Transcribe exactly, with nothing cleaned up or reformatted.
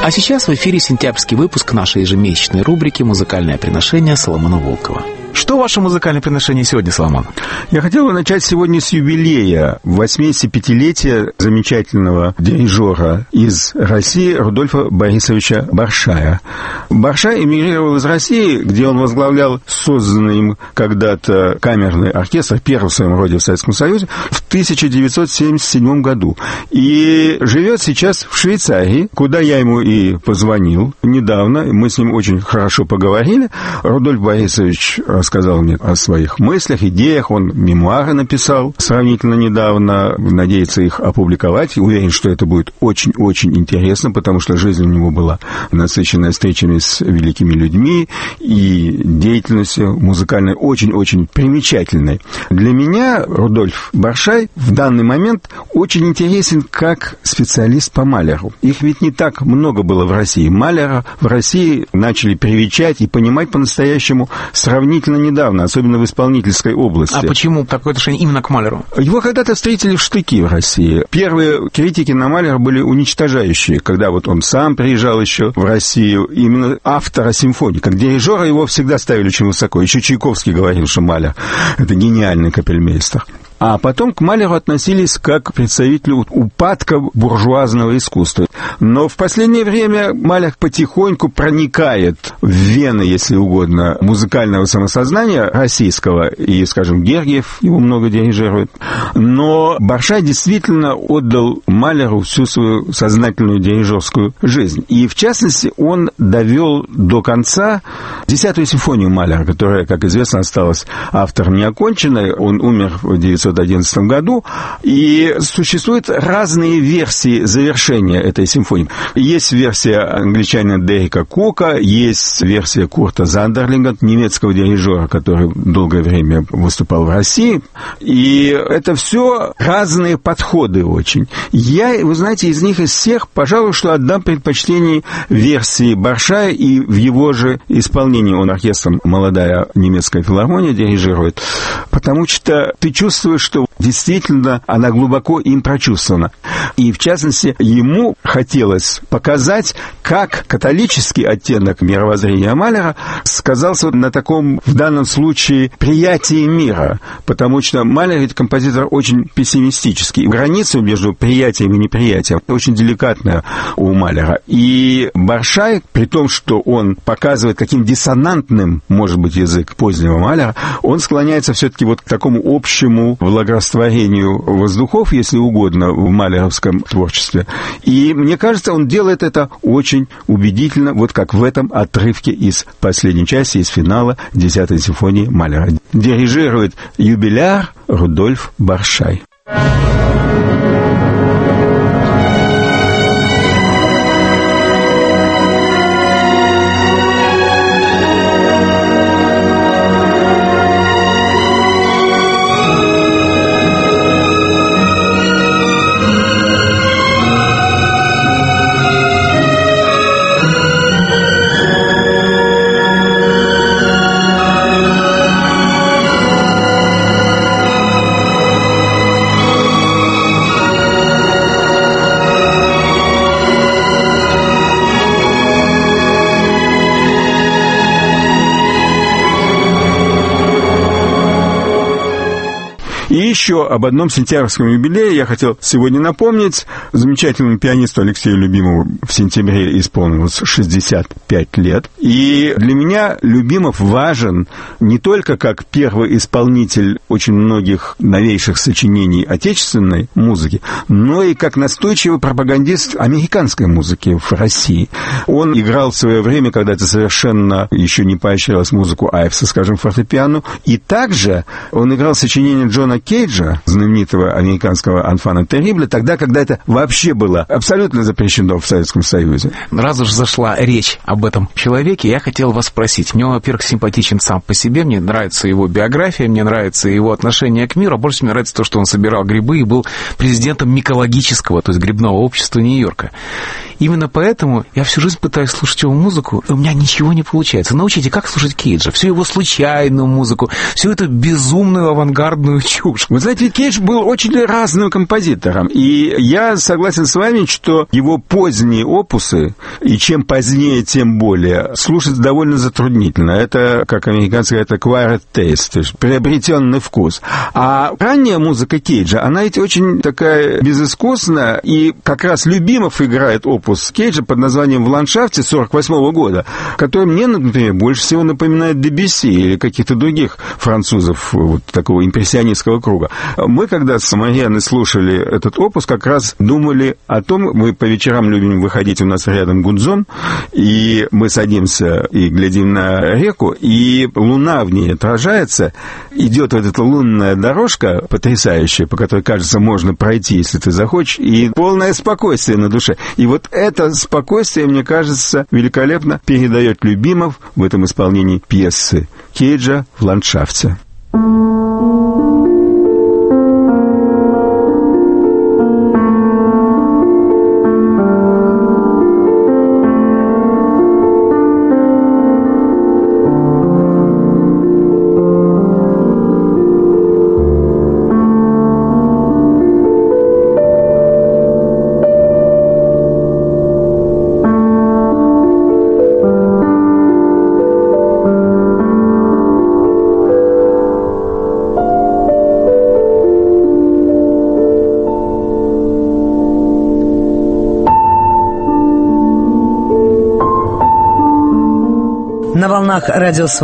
А сейчас в эфире сентябрьский выпуск нашей ежемесячной рубрики «Музыкальное приношение» Соломона Волкова. Что ваше музыкальное приношение сегодня, Соломон? Я хотел бы начать сегодня с юбилея, восьмидесятипятилетия замечательного дирижера из России Рудольфа Борисовича Баршая. Баршай эмигрировал из России, где он возглавлял созданный им когда-то камерный оркестр, первый в своем роде в Советском Союзе, в тысяча девятьсот семьдесят седьмом году. И живет сейчас в Швейцарии, куда я ему и позвонил недавно. Мы с ним очень хорошо поговорили. Рудольф Борисович рассказал мне о своих мыслях, идеях. Он мемуары написал сравнительно недавно. Надеется их опубликовать. Уверен, что это будет очень-очень интересно, потому что жизнь у него была насыщенная встречами с великими людьми и деятельностью музыкальной очень-очень примечательной. Для меня Рудольф Баршай в данный момент очень интересен как специалист по Малеру. Их ведь не так много было в России. Малера в России начали привечать и понимать по-настоящему сравнительно недавно, особенно в исполнительской области. А почему такое отношение именно к Малеру? Его когда-то встретили в штыки в России. Первые критики на Малера были уничтожающие, когда вот он сам приезжал еще в Россию, именно автора симфонии. Как дирижера его всегда ставили очень высоко. Еще Чайковский говорил, что Малер — это гениальный капельмейстер. А потом к Малеру относились как к представителю упадка буржуазного искусства. Но в последнее время Малер потихоньку проникает в вены, если угодно, музыкального самосознания российского. И, скажем, Гергиев его много дирижирует. Но Баршай действительно отдал Малеру всю свою сознательную дирижерскую жизнь. И, в частности, он довел до конца десятую симфонию Малера, которая, как известно, осталась автором неоконченной. Он умер в тысяча девятьсот одиннадцатом году, и существуют разные версии завершения этой симфонии. Есть версия англичанина Дерека Кука, есть версия Курта Зандерлинга, немецкого дирижера, который долгое время выступал в России, и это все разные подходы очень. Я, вы знаете, из них, из всех, пожалуй, что отдам предпочтение версии Баршая, и в его же исполнении он оркестром «Молодая немецкая филармония» дирижирует, потому что ты чувствуешь, что действительно она глубоко им прочувствована. И, в частности, ему хотелось показать, как католический оттенок мировоззрения Малера сказался на таком, в данном случае, приятии мира. Потому что Малер ведь композитор очень пессимистический. Граница между приятием и неприятием очень деликатная у Малера. И Баршай, при том, что он показывает, каким диссонантным может быть язык позднего Малера, он склоняется все-таки вот к такому общему благорастворению воздухов, если угодно, в малеровском творчестве. И мне кажется, он делает это очень убедительно, вот как в этом отрывке из последней части, из финала десятой симфонии Малера. Дирижирует юбиляр Рудольф Баршай. И еще об одном сентябрьском юбилее я хотел сегодня напомнить. Замечательному пианисту Алексею Любимову в сентябре исполнилось шестьдесят пять лет. И для меня Любимов важен не только как первый исполнитель очень многих новейших сочинений отечественной музыки, но и как настойчивый пропагандист американской музыки в России. Он играл в свое время, когда это совершенно еще не поощрялось, музыку Айвса, скажем, фортепиано. И также он играл сочинение Джона Кейджа, знаменитого американского «Анфана Террибля», тогда, когда это вообще было абсолютно запрещено в Советском Союзе. Раз уж зашла речь об этом человеке, я хотел вас спросить. Мне он, во-первых, симпатичен сам по себе, мне нравится его биография, мне нравится его отношение к миру, а больше мне нравится то, что он собирал грибы и был президентом микологического, то есть грибного общества Нью-Йорка. Именно поэтому я всю жизнь пытаюсь слушать его музыку, и у меня ничего не получается. Научите, как слушать Кейджа, всю его случайную музыку, всю эту безумную авангардную чушь. Вы знаете, знаете, Кейдж был очень разным композитором. И я согласен с вами, что его поздние опусы, и чем позднее, тем более, слушать довольно затруднительно. Это, как американцы говорят, acquired taste, то есть приобретенный вкус. А ранняя музыка Кейджа, она ведь очень такая безыскусная, и как раз Любимов играет опус Кейджа под названием «В ландшафте» сорок восьмого года, который мне, например, больше всего напоминает Дебюсси или каких-то других французов вот такого импрессионистского круга. Мы, когда с Марианной слушали этот опус, как раз думали о том, мы по вечерам любим выходить, у нас рядом Гудзон, и мы садимся и глядим на реку, и луна в ней отражается, идет вот эта лунная дорожка потрясающая, по которой, кажется, можно пройти, если ты захочешь, и полное спокойствие на душе. И вот это спокойствие, мне кажется, великолепно передает Любимов в этом исполнении пьесы Кейджа «В ландшафте». На волнах радио